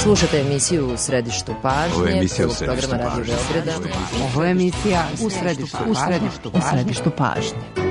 Slušate emisiju U središtu pažnje. Ovo je emisija U programa Radio Beograda. Ovo je emisija U središtu pažnje.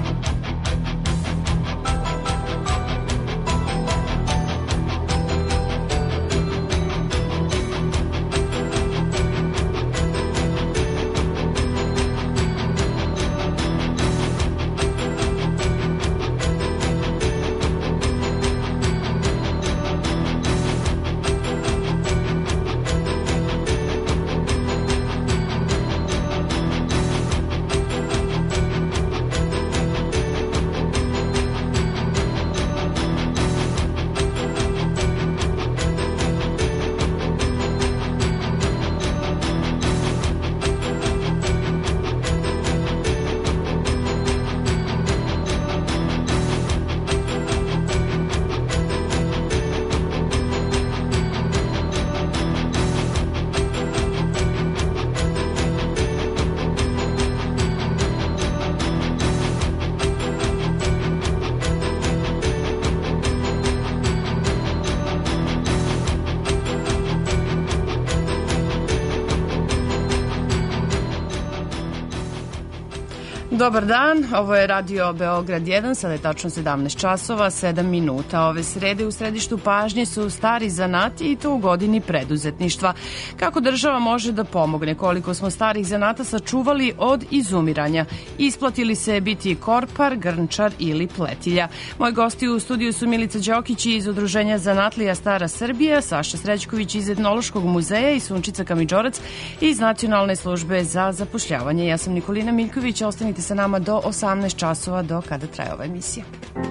Dobar dan, ovo je Radio Beograd 1, sada je tačno 17 časova, 7 minuta. Ove srede u središtu pažnje su stari zanati i to u godini preduzetništva. Kako država može da pomogne, koliko smo starih zanata sačuvali od izumiranja? Isplatili se biti korpar, grnčar ili pletilja? Moji gosti u studiju su Milica Đokić iz Udruženja Zanatlija Stara Srbija, Saša Srećković iz Etnološkog muzeja i Sunčica Kamidžorac iz Nacionalne službe za zapošljavanje. Ja sam Nikolina Miljković, ostanite sa nama do 18 časova do kada traje ova emisija.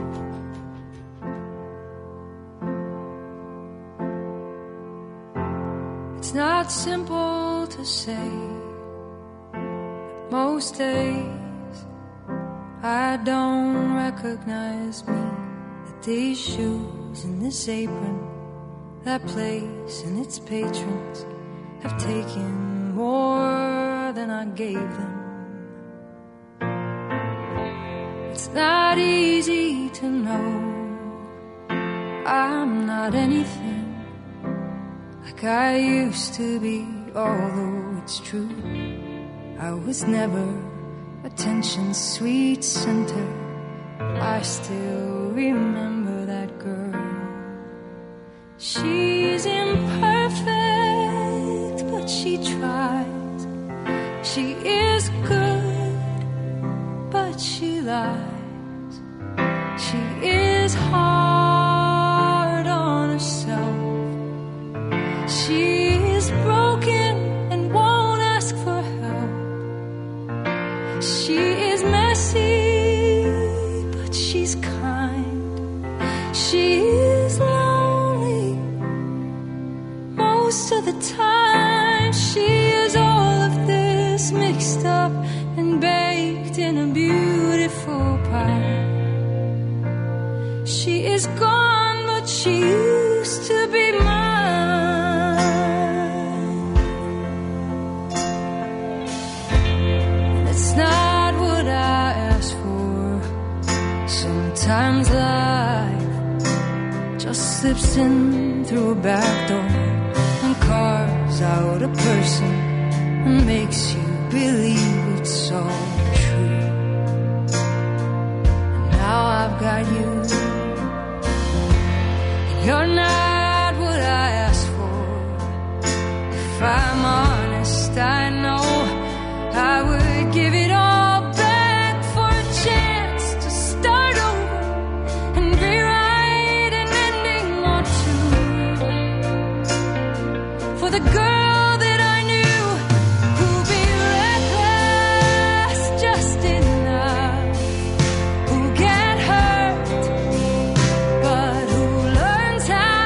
It's not simple to say. Most days I don't recognize me. That these shoes and this apron, that place and its patrons have taken more than I gave them. It's not easy to know I'm not anything like I used to be, although it's true I was never attention's sweet center. I still remember that girl. She's imperfect, but she tries. She is good, but she lies. She is hard on herself. She is broken and won't ask for help. She is messy, but she's kind. She is lonely most of the time. She is all of this mixed up and baked in a beautiful pie. She is gone, but she used to be mine. And it's not what I asked for. Sometimes life just slips in through a back door and carves out a person and makes you believe it's all true. And now I've got you. You're not what I asked for. If I'm honest, I know I would give it all back for a chance to start over and rewrite an ending or two. For the girl that I knew who'd be reckless just enough, who get hurt but who learns how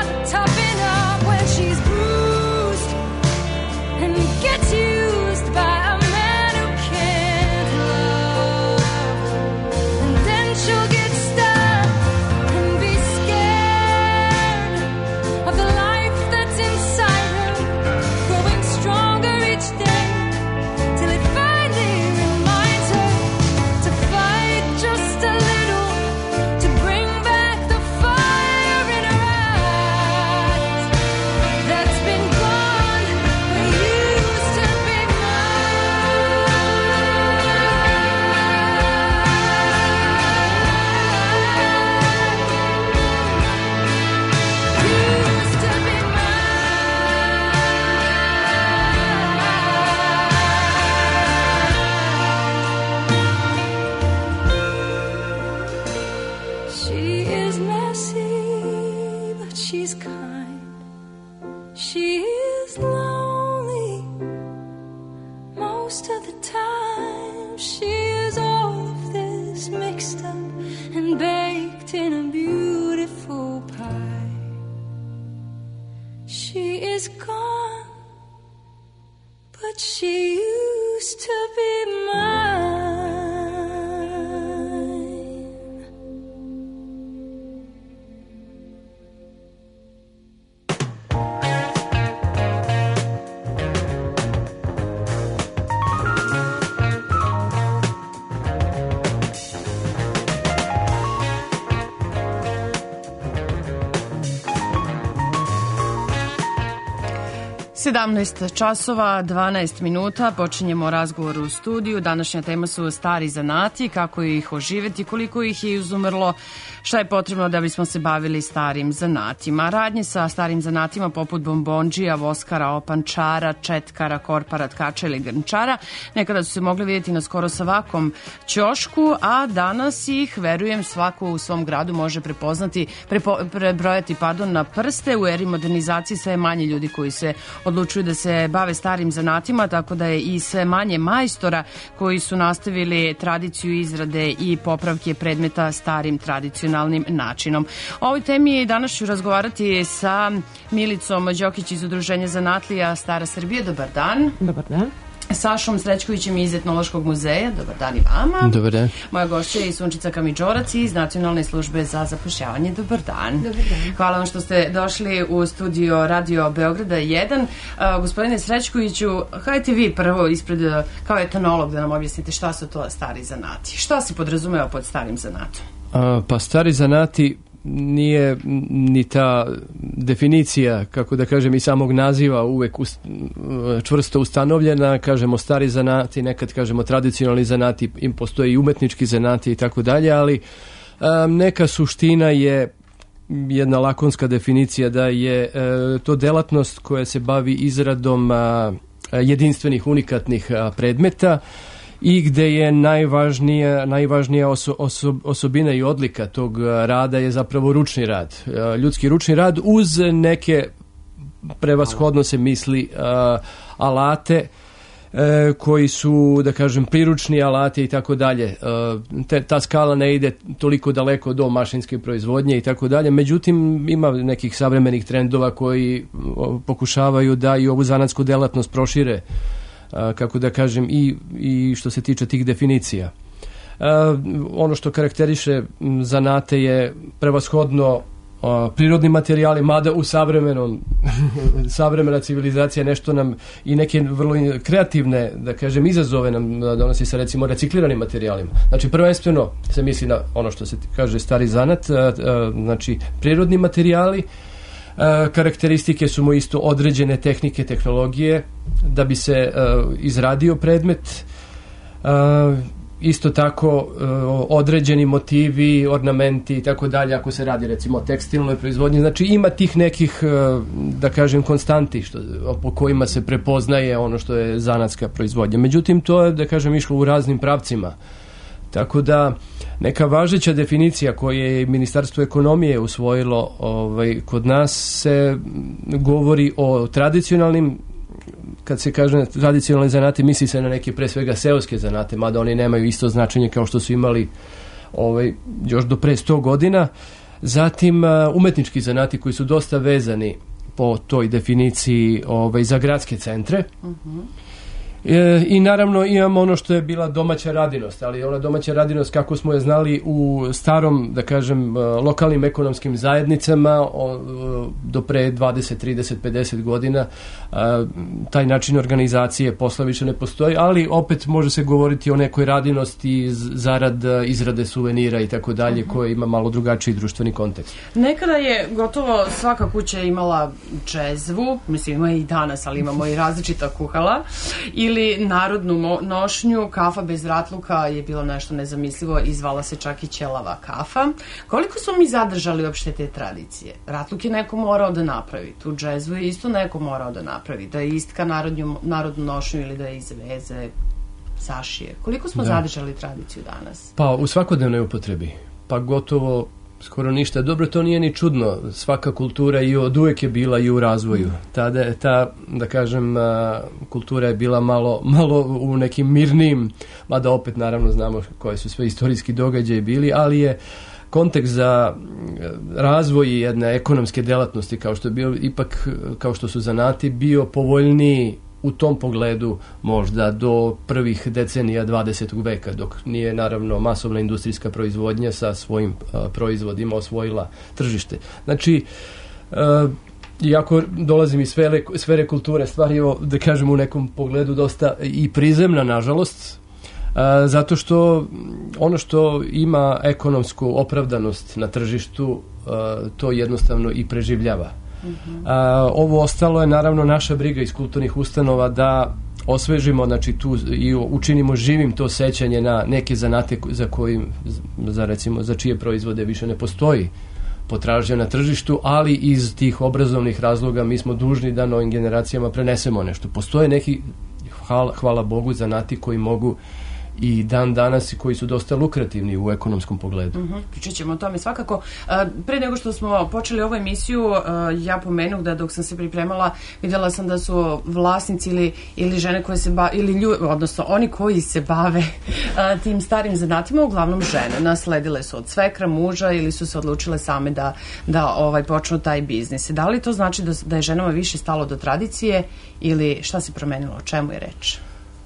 she's kind. She is lonely most of the time. She is all of this mixed up and baked in a beautiful pie. She is gone, but she used to be mine. časova, 12 minuta, počinjemo razgovor u studiju. Današnja tema su stari zanati, kako ih oživeti, koliko ih je izumrlo, šta je potrebno da bismo se bavili starim zanatima. Radnje sa starim zanatima poput bombondžija, voskara, opančara, četkara, korpara, tkača ili grnčara nekada su se mogli vidjeti na skoro svakom ćošku, a danas ih, verujem, svako u svom gradu može prebrojati na prste. U eri modernizacije sve manje ljudi koji se odlučuju da se bave starim zanatima, tako da je i sve manje majstora koji su nastavili tradiciju izrade i popravke predmeta starim tradicionalnim načinom. O ovoj temi je danas ću razgovarati sa Milicom Đokić iz Udruženja zanatlija Stara Srbija. Dobar dan. Dobar dan. Sašom Srećkovićem iz Etnološkog muzeja. Dobar dan i vama. Dobar dan. Moja gošća je i Sunčica Kamidžorac iz Nacionalne službe za zapošljavanje. Dobar dan. Dobar dan. Hvala vam što ste došli u studio Radio Beograda 1. Gospodine Srećkoviću, hajte vi prvo ispred, kao etnolog, da nam objasnite šta su to stari zanati. Šta se podrazumeva pod starim zanatom? Pa stari zanati nije ni ta definicija, kako da kažem, i samog naziva uvek čvrsto ustanovljena. Kažemo stari zanati, nekad kažemo tradicionalni zanati, im postoje i umetnički zanati i tako dalje, ali neka suština je jedna lakonska definicija da je to delatnost koja se bavi izradom jedinstvenih, unikatnih predmeta i gde je najvažnija osobina i odlika tog rada je zapravo ručni rad. Ljudski ručni rad uz neke, prevashodno se misli, alate koji su, da kažem, priručni alati i tako dalje. Ta skala ne ide toliko daleko do mašinske proizvodnje i tako dalje. Međutim, ima nekih savremenih trendova koji pokušavaju da i ovu zanatsku delatnost prošire, kako da kažem, i što se tiče tih definicija. Ono što karakteriše zanate je prevashodno prirodni materijali, mada u savremena civilizacija nešto nam i neke vrlo kreativne, da kažem, izazove nam donosi sa, recimo, recikliranim materijalima. Znači, prvenstveno se misli na ono što se kaže stari zanat, znači prirodni materijali. Karakteristike su mu isto određene tehnike, tehnologije da bi se izradio predmet. Isto tako određeni motivi, ornamenti i tako dalje, ako se radi, recimo, o tekstilnoj proizvodnji. Znači, ima tih nekih, da kažem, konstanti po kojima se prepoznaje ono što je zanatska proizvodnja. Međutim, to je, da kažem, išlo u raznim pravcima. Tako da neka važeća definicija koju je Ministarstvo ekonomije usvojilo kod nas se govori o tradicionalnim, kad se kaže tradicionalni zanati, misli se na neke pre svega seoske zanate, mada oni nemaju isto značenje kao što su imali još do pre 100 godina. Zatim umetnički zanati koji su dosta vezani po toj definiciji za gradske centre. I naravno imamo ono što je bila domaća radinost, ali ona domaća radinost kako smo je znali u starom, da kažem, lokalnim ekonomskim zajednicama do pre 20, 30, 50 godina, taj način organizacije posla više ne postoji, ali opet može se govoriti o nekoj radinosti zarad izrade suvenira i tako dalje, koje ima malo drugačiji društveni kontekst. Nekada je gotovo svaka kuća imala džezvu, mislim ima i danas, ali imamo i različita kuhala, ili narodnu nošnju. Kafa bez ratluka je bilo nešto nezamislivo i zvala se čak i ćelava kafa. Koliko smo mi zadržali uopšte te tradicije? Ratluk je neko morao da napravi, tu džezvu je isto neko morao da napravi, da je istka narodnu nošnju ili da je izveze, sašije. Koliko smo zadržali tradiciju danas? Pa u svakodnevnoj upotrebi, pa gotovo Skoro ništa. Dobro, to nije ni čudno. Svaka kultura i od uvek je bila i u razvoju. Ta, da kažem, kultura je bila malo u nekim mirnim, mada opet naravno znamo koje su sve istorijski događaji bili, ali je kontekst za razvoj jedne ekonomske delatnosti kao što je bio, ipak kao što su zanati, bio povoljniji u tom pogledu možda do prvih decenija 20. veka, dok nije naravno masovna industrijska proizvodnja sa svojim proizvodima osvojila tržište. Znači, iako dolazim iz sfere kulture, stvar je, da kažem, u nekom pogledu dosta i prizemna, nažalost, zato što ono što ima ekonomsku opravdanost na tržištu, to jednostavno i preživljava. Ovo ostalo je naravno naša briga iz kulturnih ustanova da osvežimo, znači tu i učinimo živim to sećanje na neke zanate za čije proizvode više ne postoji potražnja na tržištu, ali iz tih obrazovnih razloga mi smo dužni da novim generacijama prenesemo nešto. Postoje neki, hvala Bogu, zanati koji mogu i dan danas i koji su dosta lukrativni u ekonomskom pogledu. Pričat ćemo o tome svakako. Pre nego što smo počeli ovu emisiju, ja pomenuh da dok sam se pripremala, vidjela sam da su vlasnici ili žene koje se bave, ili ljudi, odnosno oni koji se bave tim starim zanatima, uglavnom žene. Nasledile su od svekra, muža ili su se odlučile same da počnu taj biznis. Da li to znači da je ženama više stalo do tradicije ili šta se promenilo? O čemu je reč?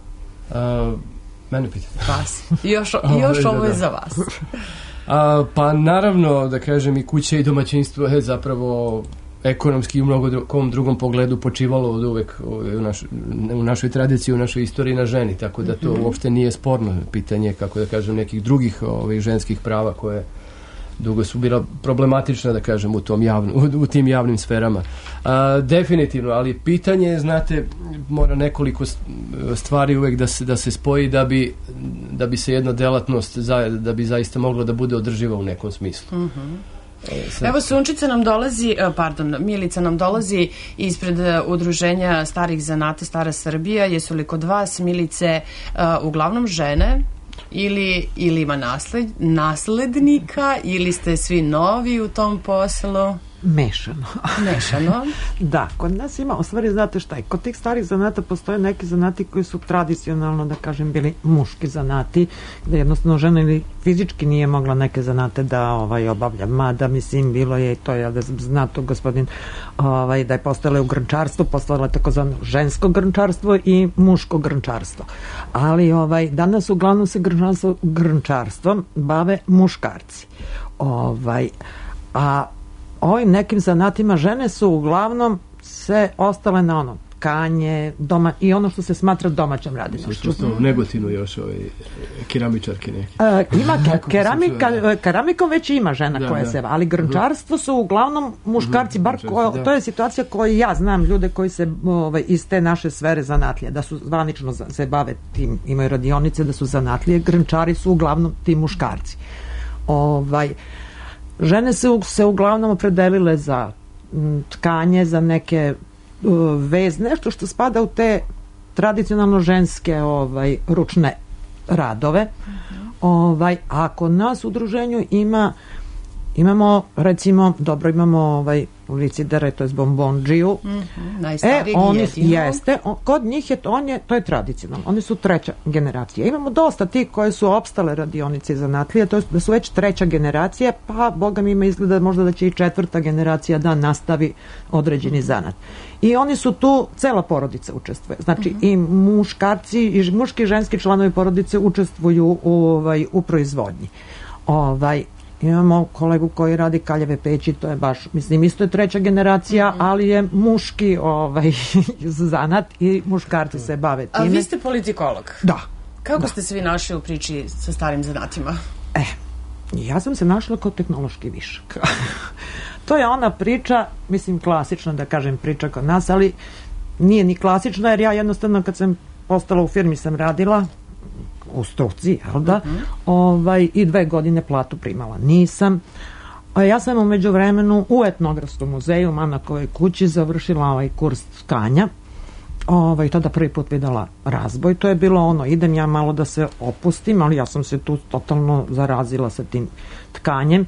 Mene pitate. Vas. Još ovo je za vas. Pa naravno, da kažem, i kuća i domaćinstvo je zapravo ekonomski i u mnogom drugom pogledu počivalo od uvek u našoj tradiciji, u našoj istoriji na ženi, tako da to uopšte nije sporno pitanje, kako da kažem, nekih drugih ženskih prava koje dugo su bila problematična, da kažem, u tim javnim sferama. Definitivno, ali pitanje je, znate, mora nekoliko stvari uvek da se spoji da bi se jedna delatnost da bi zaista mogla da bude održiva u nekom smislu. Evo, Sunčica nam dolazi, Milica nam dolazi ispred udruženja starih zanata Stara Srbija. Jesu li kod vas, Milice, uglavnom žene? Ili ima naslednika, ili ste svi novi u tom poslu? Mešano. Da, kod nas ima, u stvari, znate šta je, kod tih starih zanata postoje neki zanati koji su tradicionalno, da kažem, bili muški zanati, gde jednostavno žena ili fizički nije mogla neke zanate da obavlja, mada, mislim, bilo je, to je, da zna to gospodin, da je postojalo u grnčarstvu, postojalo je takozvano žensko grnčarstvo i muško grnčarstvo. Ali danas uglavnom se grnčarstvom bave muškarci. A ovim nekim zanatima žene su uglavnom se ostale na tkanje, i ono što se smatra domaćom radinošću. U Negotinu još keramičarke neke. Ima keramikom već ima žena koja se, ali grnčarstvo su uglavnom muškarci, to je situacija koju ja znam, ljude koji se iz te naše sfere zanatlije, da su zvanično se bave tim, imaju radionice da su zanatlije, grnčari su uglavnom ti muškarci. Žene se uglavnom opredelile za tkanje, za neke vez, nešto što spada u te tradicionalno ženske ručne radove. A kod nas u udruženju imamo, recimo, imamo licidere, to je bombondžiju. Najstariji jeste. Kod njih to je tradicionalno. Oni su treća generacija. Imamo dosta tih koje su opstale radionice i zanatlije, to je da su već treća generacija, pa Boga mi ima izgleda možda da će i četvrta generacija da nastavi određeni zanat. I oni su tu, cela porodica učestvuje. Znači i muškarci, i muški i ženski članovi porodice učestvuju u proizvodnji. Imamo kolegu koji radi kaljeve peći, to je baš, mislim, isto je treća generacija, ali je muški zanat i muškarci se bave time. A vi ste politikolog. Da. Kako ste se vi našli u priči sa starim zanatima? Ja sam se našla kao tehnološki višak. To je ona priča, mislim, klasična, da kažem, priča kod nas, ali nije ni klasična, jer ja jednostavno kad sam postala u firmi sam radila u struci, jel da? I 2 godine platu primala. Nisam. Ja sam u međuvremenu u Etnografskom muzeju u Manakovoj kući završila kurs tkanja. Tada prvi put videla razboj. To je bilo idem ja malo da se opustim, ali ja sam se tu totalno zarazila sa tim tkanjem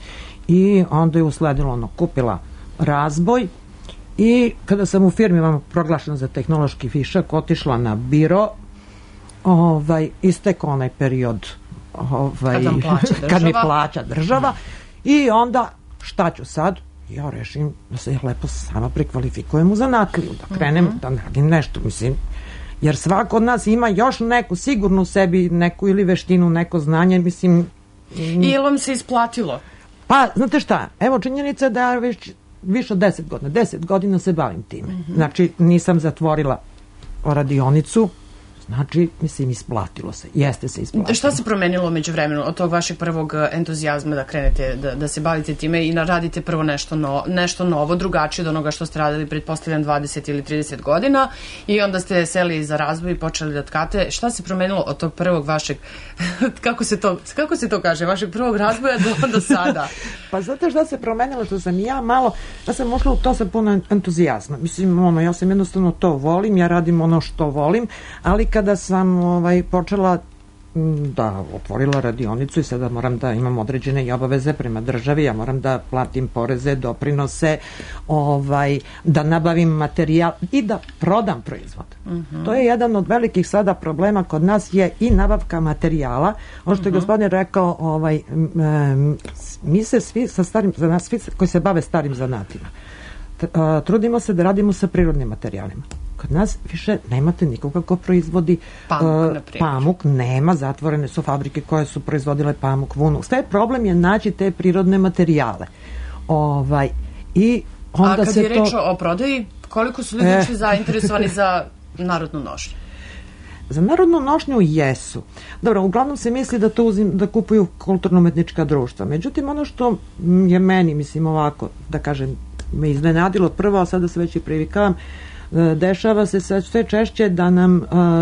i onda je usledilo kupila razboj i kada sam u firmi proglašena za tehnološki višak, otišla na biro, istekao onaj period kad mi plaća država i onda šta ću sad? Ja rešim da se lepo sama prekvalifikujem u zanatliju, da krenem da radim nešto, mislim, jer svako od nas ima još neku, sigurno u sebi neku ili veštinu, neko znanje, mislim. I je vam se isplatilo? Pa, znate šta, evo činjenica da ja već više od 10 godina se bavim time. Znači, nisam zatvorila radionicu, znači, mislim, isplatilo se. Jeste se isplatilo. Šta se promenilo među vremenu od tog vašeg prvog entuzijazma da krenete, da se bavite time i radite prvo nešto novo, drugačije od onoga što ste radili pretpostavljam 20 ili 30 godina i onda ste seli za razvoj i počeli da tkate. Šta se promenilo od tog prvog vašeg, kako se to kaže, vašeg prvog razvoja do sada? Pa znate šta se promenilo, to sam ja sam ušla u to sa puno entuzijazma. Mislim, ja sam jednostavno to volim, ja radim ono što volim, ali kada sam počela da otvorila radionicu i sada moram da imam određene i obaveze prema državi, ja moram da platim poreze, doprinose, da nabavim materijal i da prodam proizvod. To je jedan od velikih sada problema kod nas je i nabavka materijala. Ono što je gospodin rekao, mi se svi za nas svi koji se bave starim zanatima trudimo se da radimo sa prirodnim materijalima. Kod nas više nemate nikoga ko proizvodi pamuk, nema, zatvorene su fabrike koje su proizvodile pamuk, vunu. Sve problem je naći te prirodne materijale. I onda a kad je reč o prodaji, koliko su ljudi ušli zainteresovani za narodnu nošnju? Za narodnu nošnju jesu. Dobro, uglavnom se misli da kupuju kulturno-umetnička društva. Međutim, ono što je meni, mislim ovako, da kažem, me iznenadilo prvo, a sada se već i privikavam, dešava se sve češće da nam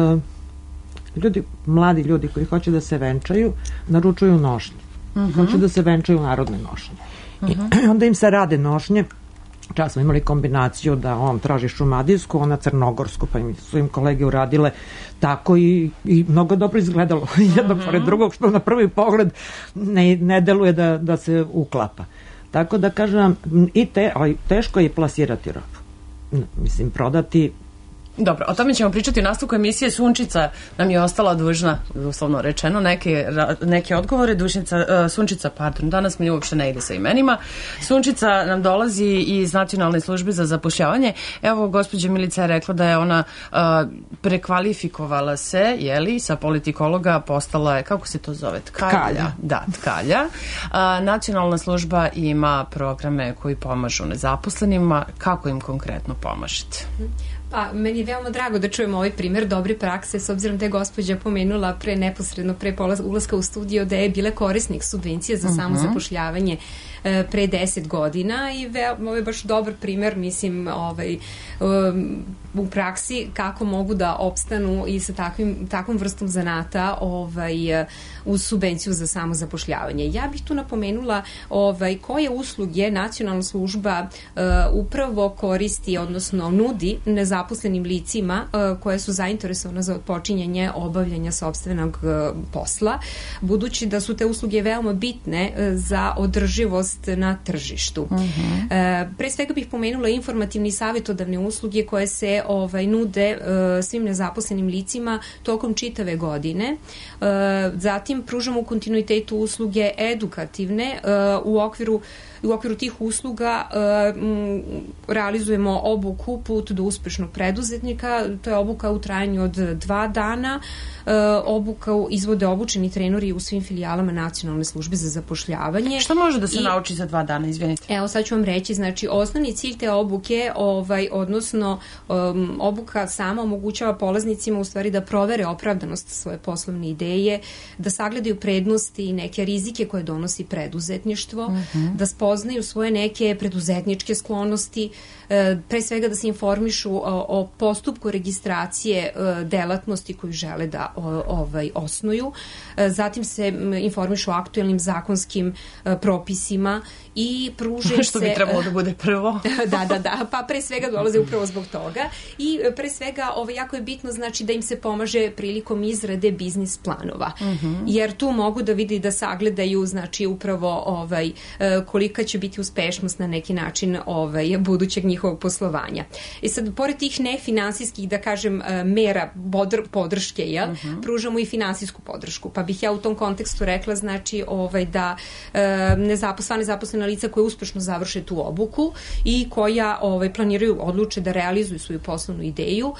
mladi ljudi koji hoće da se venčaju naručuju nošnje. Hoće da se venčaju narodne nošnje. I onda im se rade nošnje. Čas smo imali kombinaciju da on traži šumadijsku, ona crnogorsku, pa su im kolege uradile tako i mnogo dobro izgledalo jedno pored drugog, što na prvi pogled ne deluje da se uklapa. Tako da kažem, ali teško je plasirati robu. Mislim, prodati. Dobro, o tome ćemo pričati u nastavku emisije. Sunčica nam je ostala dužna, uslovno rečeno, neke odgovore. Sunčica, danas mi uopšte ne ide sa imenima. Sunčica nam dolazi iz Nacionalne službe za zapošljavanje. Evo, gospođa Milica je rekla da je ona prekvalifikovala se, sa politikologa postala je, kako se to zove? Tkalja. Da, tkalja. Nacionalna služba ima programe koji pomažu nezaposlenima. Kako im konkretno pomažete? Pa, meni je veoma drago da čujemo ovaj primjer dobre prakse, s obzirom da je gospođa pomenula neposredno pre ulaska u studio da je bila korisnik subvencije za samo zapošljavanje pre 10 godina i ovo je baš dobar primjer, mislim, u praksi kako mogu da opstanu i sa takvom vrstom zanata uz subvenciju za samo zapošljavanje. Ja bih tu napomenula koje usluge Nacionalna služba upravo koristi, odnosno nudi nezaposlenim licima koje su zainteresovane za odpočinjanje obavljanja sopstvenog posla, budući da su te usluge veoma bitne za održivost na tržištu. Pre svega bih pomenula informativne i savjetodavne usluge koje se nude svim nezaposlenim licima tokom čitave godine. Zatim pružamo u kontinuitetu usluge edukativne. U okviru tih usluga realizujemo obuku Put do uspešnog preduzetnika. To je obuka u trajanju od 2 dana. Obuka izvode obučeni treneri u svim filijalama Nacionalne službe za zapošljavanje. Šta može da se nauči za 2 dana, izvinite? Evo, sad ću vam reći, znači, osnovni cilj te obuke, odnosno obuka sama omogućava polaznicima u stvari da provere opravdanost svoje poslovne ideje, da sagledaju prednosti i neke rizike koje donosi preduzetništvo, da spoznaju svoje neke preduzetničke sklonosti, pre svega da se informišu o postupku registracije delatnosti koju žele da osnuju. Zatim se informišu o aktuelnim zakonskim propisima licima i pruže se... Što bi trebalo da bude prvo. Da, pa pre svega dolaze upravo zbog toga i pre svega jako je bitno znači da im se pomaže prilikom izrade biznis planova, jer tu mogu da vidi da sagledaju znači upravo kolika će biti uspešnost na neki način budućeg njihovog poslovanja. I sad, pored tih nefinansijskih, da kažem, mera podrške, pružamo i finansijsku podršku, pa bih ja u tom kontekstu rekla znači da sva nezaposlena lica koja uspešno završe tu obuku i koja planiraju, odluče da realizuju svoju poslovnu ideju,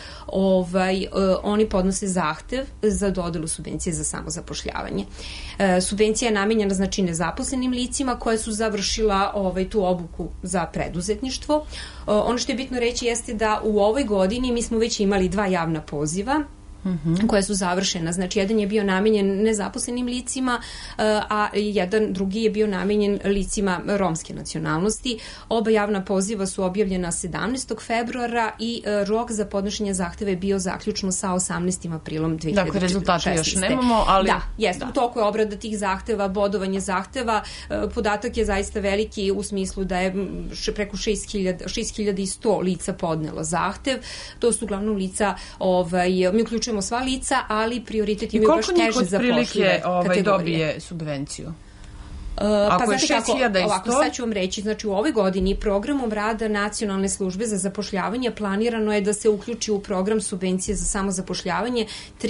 oni podnose zahtev za dodelu subvencije za samozapošljavanje. Subvencija je namenjena znači nezaposlenim licima koja su završila tu obuku za preduzetništvo. Ono što je bitno reći jeste da u ovoj godini mi smo već imali 2 javna poziva koja su završena. Znači, jedan je bio namenjen nezaposlenim licima, a drugi je bio namenjen licima romske nacionalnosti. Oba javna poziva su objavljena 17. februara i rok za podnošenje zahteva je bio zaključno sa 18. aprilom 2016. Dakle, rezultate još nemamo, ali... Da, jeste. U toku je obrada tih zahteva, bodovanje zahteva. Podatak je zaista veliki u smislu da je preko 6100 lica podnelo zahtev. To su uglavnom lica, mi uključujemo sva lica, ali prioritet imaju baš teže zapošljive kategorije. Dobije subvenciju? Ako je 6100... Ovako, sad ću vam reći, znači u ovoj godini programom rada Nacionalne službe za zapošljavanje planirano je da se uključi u program subvencije za samozapošljavanje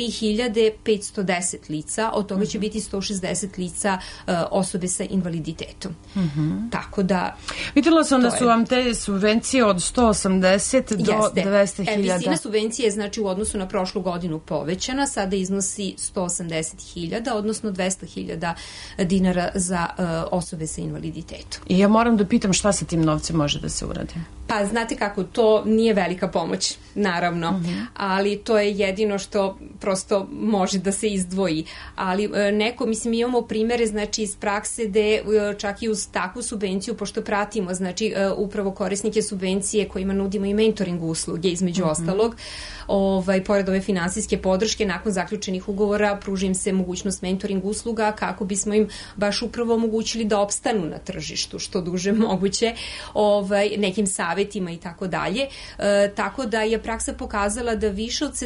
3510 lica, od toga će biti 160 lica osobe sa invaliditetom. Tako da... Vidjela sam da su vam te subvencije od 180 do 200.000. Visina subvencije je znači u odnosu na prošlu godinu povećana, sada iznosi 180.000, odnosno 200.000 dinara za osobe sa invaliditetom. I ja moram da pitam šta sa tim novcem može da se uradi? Pa znate kako, to nije velika pomoć, naravno, ali to je jedino što prosto može da se izdvoji. Ali mi imamo primere znači iz prakse gde čak i uz takvu subvenciju, pošto pratimo znači upravo korisnike subvencije kojima nudimo i mentoring usluge između ostalog, pored ove finansijske podrške, nakon zaključenih ugovora pruži im se mogućnost mentoring usluga kako bismo im baš upravo omogućili da opstanu na tržištu što duže moguće, nekim savjetima i tako dalje. Tako da je praksa pokazala da više od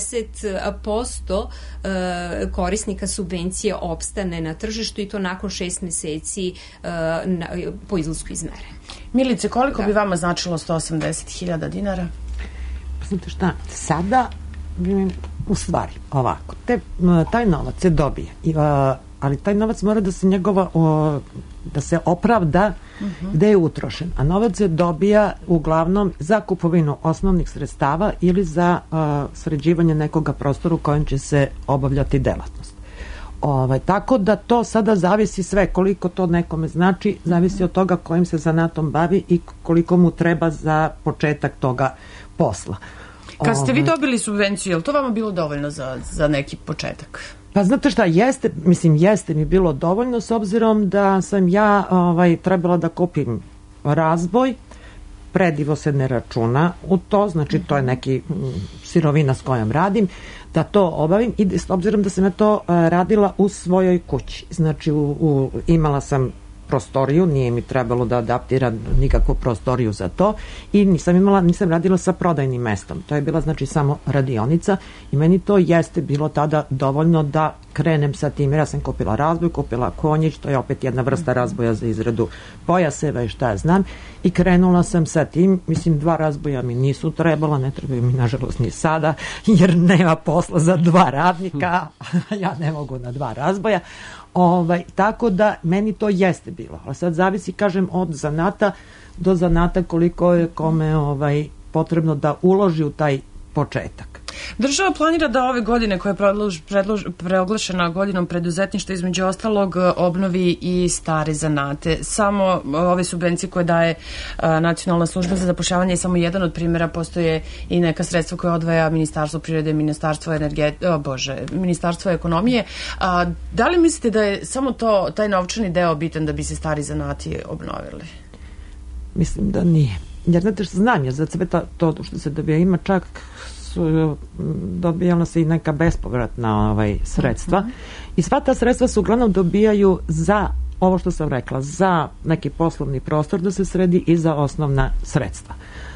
70% korisnika subvencije opstane na tržištu i to nakon 6 meseci po izlasku iz mere. Milice, koliko bi vama značilo 180.000 dinara? Znate šta, sada u stvari ovako, taj novac se dobije, ali taj novac mora da se da se opravda gde je utrošen, a novac se dobija uglavnom za kupovinu osnovnih sredstava ili za sređivanje nekoga prostora u kojem će se obavljati delatnost. Tako da to sada zavisi sve, koliko to nekome znači, zavisi od toga kojim se zanatom bavi i koliko mu treba za početak toga posla. Kad ste vi dobili subvenciju, je li to vama bilo dovoljno za neki početak? Pa znate šta, jeste mi bilo dovoljno s obzirom da sam ja trebala da kupim razboj, predivo se ne računa u to, znači to je neki sirovina s kojom radim, da to obavim i s obzirom da sam ja to radila u svojoj kući, znači imala sam prostoriju, nije mi trebalo da adaptiram nikakvu prostoriju za to i nisam radila sa prodajnim mestom. To je bila znači samo radionica i meni to jeste bilo tada dovoljno da krenem sa tim. Ja sam kupila razboj, kupila konjić, to je opet jedna vrsta razboja za izradu pojaseva i šta ja znam i krenula sam sa tim. 2 razboja mi nisu trebala, ne trebaju mi nažalost ni sada jer nema posla za 2 radnika, ja ne mogu na 2 razboja. Tako da meni to jeste bilo. A sad zavisi, kažem, od zanata do zanata koliko je kome potrebno da uloži u taj početak. Država planira da ove godine koja je proglašena godinom preduzetništva između ostalog obnovi i stare zanate. Samo ove subvencije koje daje Nacionalna služba za zapošljavanje je samo jedan od primjera, postoje i neka sredstva koje odvaja Ministarstvo privrede, Ministarstvo ekonomije. Da li mislite da je samo taj novčani deo bitan da bi se stari zanati obnovili? Mislim da nije. Jer znate što znam je za sve to što se dobija, ima čak dobijala se i neka bespovratna sredstva i sva ta sredstva se uglavnom dobijaju za ovo što sam rekla, za neki poslovni prostor da se sredi i za osnovna sredstva.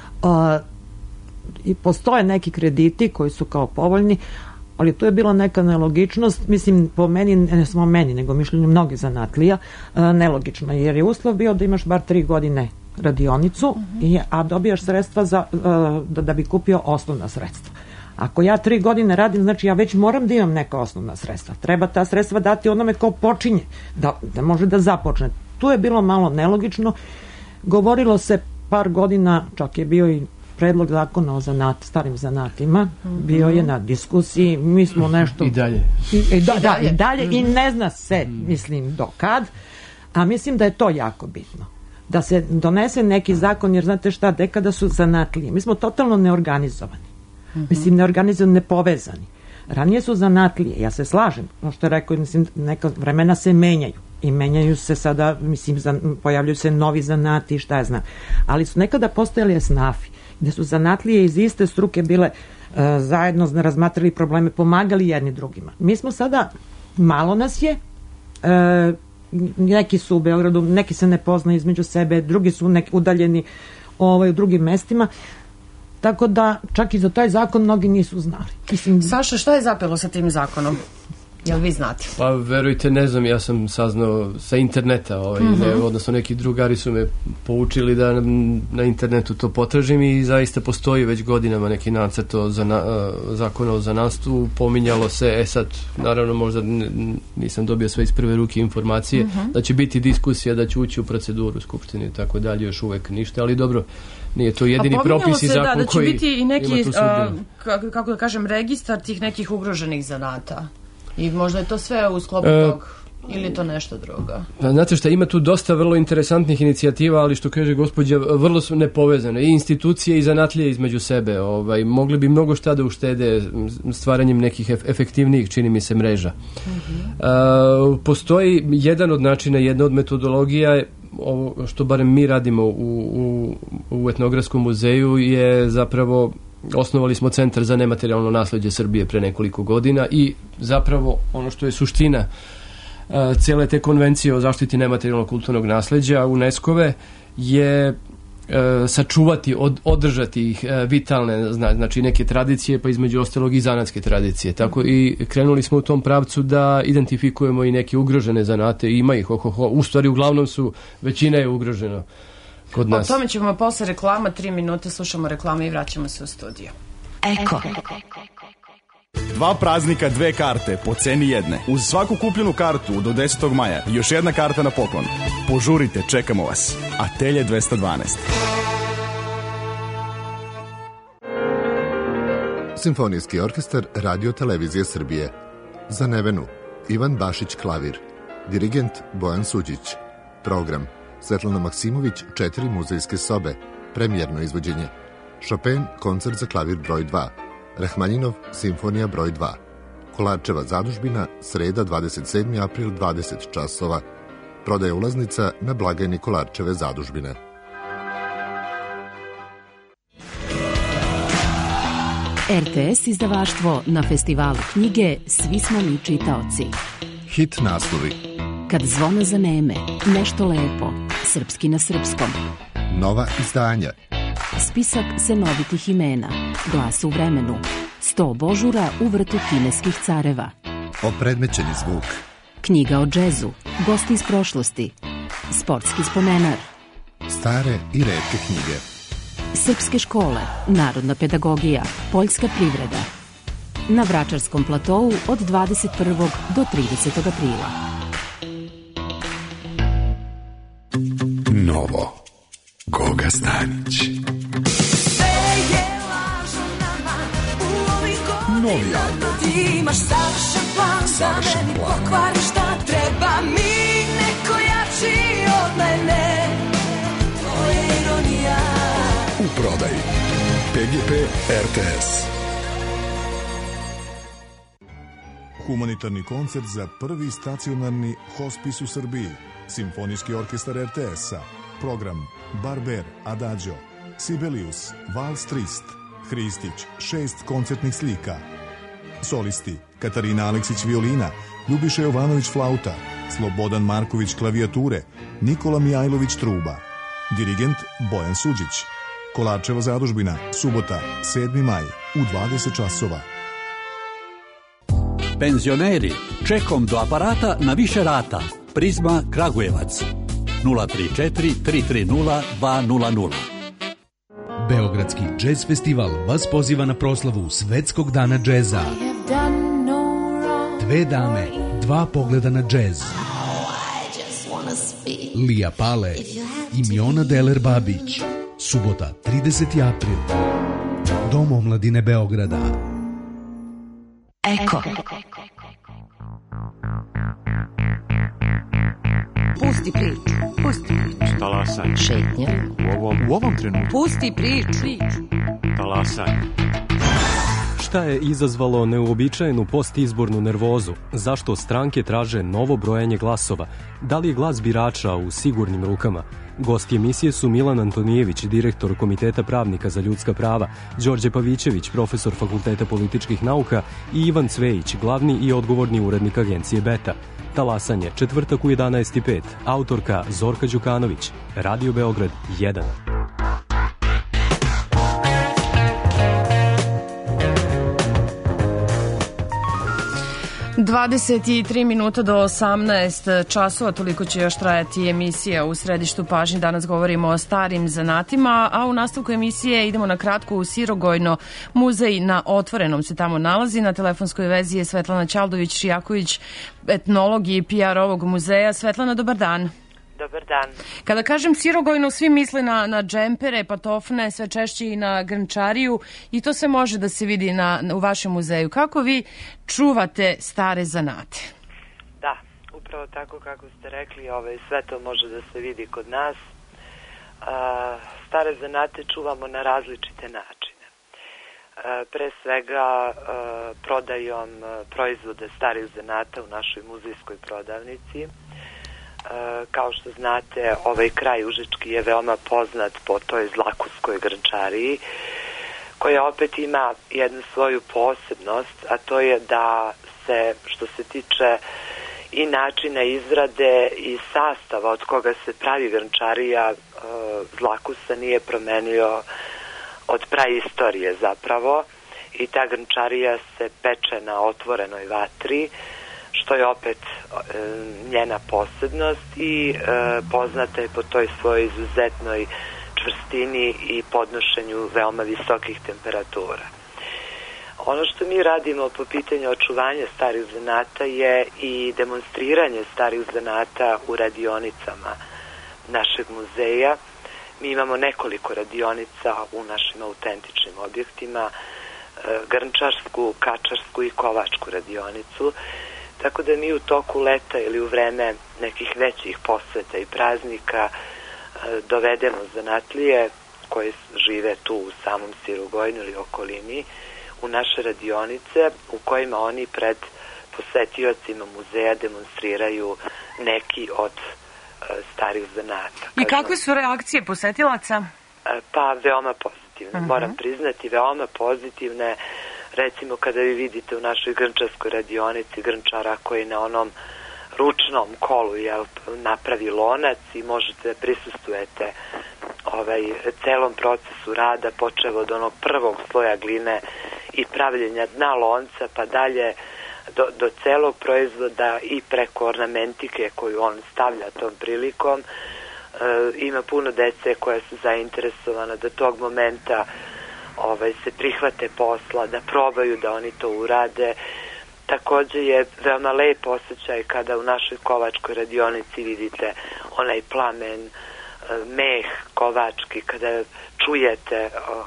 I postoje neki krediti koji su kao povoljni, ali tu je bila neka nelogičnost, mislim po meni, ne samo meni, nego mišljenju mnogih zanatlija, nelogično, jer je uslov bio da imaš bar 3 godine radionicu, a dobijaš sredstva da bi kupio osnovna sredstva. Ako ja 3 godine radim, znači ja već moram da imam neka osnovna sredstva. Treba ta sredstva dati onome ko počinje, da može da započne. Tu je bilo malo nelogično. Govorilo se par godina, čak je bio i predlog zakona o starim zanatima, bio je na diskusiji, mi smo nešto... I dalje. I dalje i ne zna se, mislim, do kad, a mislim da je to jako bitno. Da se donese neki zakon, jer znate šta, dekada su zanatlije. Mi smo totalno neorganizovani. Mislim, neorganizovani, nepovezani. Ranije su zanatlije, ja se slažem, ono što je rekao, mislim, neka vremena se menjaju. I menjaju se sada, mislim, pojavljaju se novi zanati, šta ja znam. Ali su nekada postojali esnafi, gde su zanatlije iz iste struke bile zajedno razmatrali probleme, pomagali jedni drugima. Mi smo sada, malo nas je, neki su u Beogradu, neki se ne poznaju između sebe, drugi su udaljeni u drugim mestima, tako da čak i za taj zakon mnogi nisu znali. Mislim... Saša, šta je zapelo sa tim zakonom? Jel vi znate? Pa verujte, ne znam, ja sam saznao sa interneta, odnosno neki drugari su me poučili da na internetu to potražim i zaista postoji već godinama neki nacrt zakona o zanatstvu, pominjalo se, sad naravno možda nisam dobio sve iz prve ruke informacije, da će biti diskusija, da će ući u proceduru Skupštine i tako dalje, još uvek ništa, ali dobro, nije to jedini propis i zakon koji ima tu sudbinu. Da će biti i neki, kako da kažem, registar tih nekih ugroženih zanata. I možda je to sve u sklopu tog, ili to nešto drugo? Znate šta, ima tu dosta vrlo interesantnih inicijativa, ali što kaže gospođa, vrlo su nepovezane. I institucije i zanatlije između sebe. Mogli bi mnogo šta da uštede stvaranjem nekih efektivnijih, čini mi se, mreža. Postoji jedan od načina, jedna od metodologija, ovo što barem mi radimo u Etnografskom muzeju, je zapravo... Osnovali smo Centar za nematerijalno nasleđe Srbije pre nekoliko godina i zapravo ono što je suština cele te konvencije o zaštiti nematerijalnog kulturnog nasleđa UNESCO-ve je sačuvati, održati ih vitalne, znači neke tradicije, pa između ostalog i zanatske tradicije. Tako i krenuli smo u tom pravcu da identifikujemo i neke ugrožene zanate, ima ih, u stvari uglavnom većina je ugrožena. O tome ćemo posle reklama, 3 minute slušamo reklamu i vraćamo se u studio. Eko. 2 praznika, 2 karte po ceni jedne. Uz svaku kupljenu kartu do 10. maja još jedna karta na poklon. Požurite, čekamo vas. Atelje 212. Simfonijski orkestar Radio Televizije Srbije. Za Nevenu, Ivan Bašić klavir. Dirigent Bojan Suđić. Program Svetlana Maksimović, 4 muzejske sobe, premijerno izvođenje. Chopin, koncert za klavir broj 2. Rahmaninov, simfonija broj 2. Kolarčeva zadužbina, sreda 27. april 20 časova. Prodaja ulaznica na blagajni Kolarčeve zadužbine. RTS izdavaštvo na festivalu knjige Svi smo mi čitaoci. Hit naslovi. Kad zvona zaneme, nešto lepo, srpski na srpskom. Nova izdanja. Spisak senovitih imena, Glas u vremenu, 100 božura u vrtu kineskih careva. Opredmećeni zvuk. Knjiga o džezu, gosti iz prošlosti, sportski spomenar. Stare i retke knjige. Srpske škole, narodna pedagogija, poljska privreda. Na Vračarskom platou od 21. do 30. aprila. Novo. Goga Stanić. Novi album. Ti imaš savršen plan da meni pokvariš šta treba mi neko jači od mene. To je ironija. U prodaji PGP RTS. Humanitarni koncert za prvi stacionarni hospis u Srbiji. Simfonijski orkestar RTS-a. Program Barber, Adagio, Sibelius, Vals Trist, Hristić, 6 koncertnih slika. Solisti Katarina Aleksić violina, Ljubiša Jovanović flauta, Slobodan Marković klavijature, Nikola Mijajlović truba, dirigent Bojan Suđić. Kolarčeva zadužbina, subota, 7. maj, u 20 časova. Penzioneri, čekom do aparata na više rata. Prizma Kragujevac. 034 330 200. Beogradski džez festival vas poziva na proslavu Svetskog dana džeza. 2 dame, 2 pogleda na džez. Lija Pale i Miona Deler-Babić. Subota, 30. april. Dom omladine Beograda. Eko. Pusti priču. Pusti priču. Talasanje. Šetnja. U ovom trenutku. Pusti priču. Talasanje. Šta je izazvalo neuobičajenu postizbornu nervozu? Zašto stranke traže novo brojanje glasova? Da li je glas birača u sigurnim rukama? Gosti emisije su Milan Antonijević, direktor Komiteta pravnika za ljudska prava, Đorđe Pavićević, profesor Fakulteta političkih nauka i Ivan Cvejić, glavni i odgovorni urednik agencije Beta. Talasanje, četvrtak u 11:05. Autorka Zorka Đukanović. Radio Beograd 1. 23 minuta do 18 časova, toliko će još trajati emisija u središtu pažnje. Danas govorimo o starim zanatima, a u nastavku emisije idemo na kratko u Sirogojno, muzej na Otvorenom se tamo nalazi. Na telefonskoj vezi je Svetlana Ćaldović-Šijaković, etnolog i PR ovog muzeja. Svetlana, dobar dan. Dobar dan. Kada kažem Sirogojno, svi misle na džempere, patofne, sve češće i na grnčariju, i to se može da se vidi u vašem muzeju. Kako vi čuvate stare zanate? Da, upravo tako kako ste rekli, sve to može da se vidi kod nas. Stare zanate čuvamo na različite načine. Pre svega prodajom proizvoda starih zanata u našoj muzejskoj prodavnici. Kao što znate, ovaj kraj užički je veoma poznat po toj zlakuskoj grnčariji, koja opet ima jednu svoju posebnost, a to je da se, što se tiče i načina izrade i sastava od koga se pravi grnčarija, zlakusa nije promenio od praistorije zapravo, i ta grnčarija se peče na otvorenoj vatri, što je opet njena posebnost i poznata je po toj svojoj izuzetnoj čvrstini i podnošenju veoma visokih temperatura. Ono što mi radimo po pitanju očuvanja starih zanata je i demonstriranje starih zanata u radionicama našeg muzeja. Mi imamo nekoliko radionica u našim autentičnim objektima, grnčarsku, kačarsku i kovačku radionicu. Tako da mi u toku leta ili u vreme nekih većih posveta i praznika dovedemo zanatlije koje žive tu u samom Sirogojnu ili okolini u naše radionice, u kojima oni pred posetiocima muzeja demonstriraju neki od starih zanata. I kakve su reakcije posetilaca? Pa veoma pozitivne, moram priznati, veoma pozitivne. Recimo kada vi vidite u našoj grnčarskoj radionici grnčara koji na onom ručnom kolu napravi lonac i možete da prisustujete celom procesu rada, počev od onog prvog sloja gline i pravljenja dna lonca pa dalje do celog proizvoda i preko ornamentike koju on stavlja tom prilikom. Ima puno dece koja su zainteresovana da tog momenta se prihvate posla, da probaju da oni to urade. Takođe je veoma lep osjećaj kada u našoj kovačkoj radionici vidite onaj plamen, meh kovački, kada čujete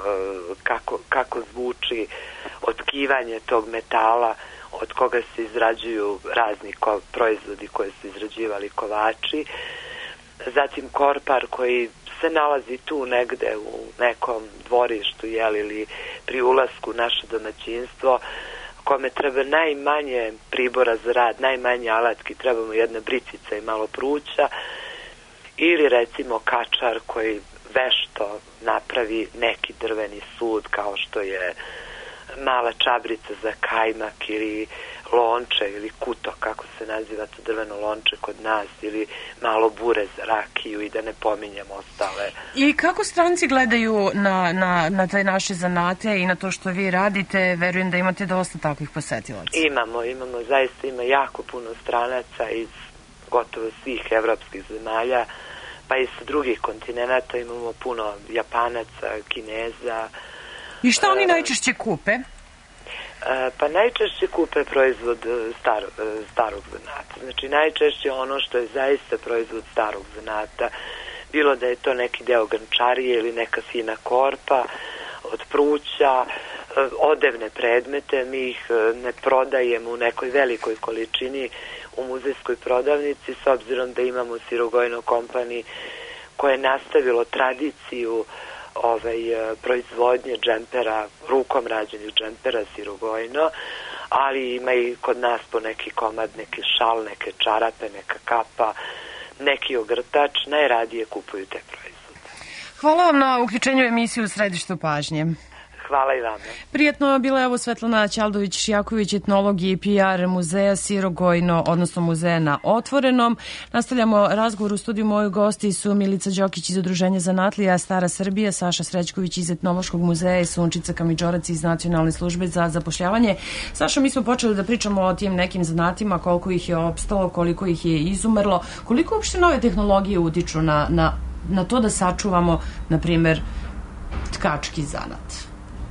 kako zvuči otkivanje tog metala od koga se izrađuju razni proizvodi koje su izrađivali kovači. Zatim korpar koji se nalazi tu negde u nekom dvorištu ili pri ulasku u naše domaćinstvo, kome treba najmanje pribora za rad, najmanje alatki, treba mu jedna bricica i malo pruća, ili recimo kačar koji vešto napravi neki drveni sud kao što je mala čabrica za kajmak ili lonče ili kuto, kako se naziva to drveno lonče kod nas, ili malo bure za rakiju i da ne pominjem ostale. I kako stranci gledaju na te naše zanate i na to što vi radite? Verujem da imate dosta takvih posetilaca. Imamo, zaista ima jako puno stranaca iz gotovo svih evropskih zemalja, pa i sa drugih kontinenta imamo puno Japanaca, Kineza. I šta oni najčešće kupe? Pa najčešće kupe proizvod starog zanata. Znači najčešće ono što je zaista proizvod starog zanata, bilo da je to neki deo grančarije ili neka fina korpa od pruća, odevne predmete, mi ih ne prodajemo u nekoj velikoj količini u muzejskoj prodavnici, s obzirom da imamo Sirogojno kompani koje je nastavilo tradiciju proizvodnje džempera, rukom rađenih džempera Sirogojno, ali ima i kod nas po neki komad, neki šal, neke čarape, neka kapa, neki ogrtač, najradije kupuju te proizvode. Hvala vam na uključenju emisiju u središtu pažnje. Hvala i vama. Prijetno bila je ovo Svetlana Ćaldović-Šijaković, etnolog i PR muzeja Sirogojno, odnosno muzeja na Otvorenom. Nastavljamo razgovor u studiju. Moji gosti su Milica Đokić iz Udruženja zanatlija Stara Srbija, Saša Srećković iz Etnološkog muzeja i Sunčica Kamidžorac iz Nacionalne službe za zapošljavanje. Saša, mi smo počeli da pričamo o tim nekim zanatima, koliko ih je opstalo, koliko ih je izumrlo, koliko uopšte nove tehnologije utiču na to da sačuvamo, na primer, tkački zanat.